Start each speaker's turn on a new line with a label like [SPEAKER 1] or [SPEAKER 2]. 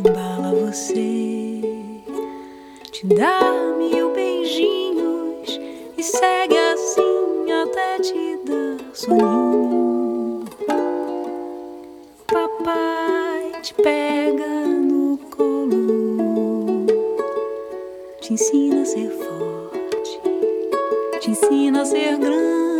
[SPEAKER 1] embala você, te dá mil beijinhos e segue assim até te dar soninho. Papai te pega no colo, te ensina a ser forte, te ensina a ser grande.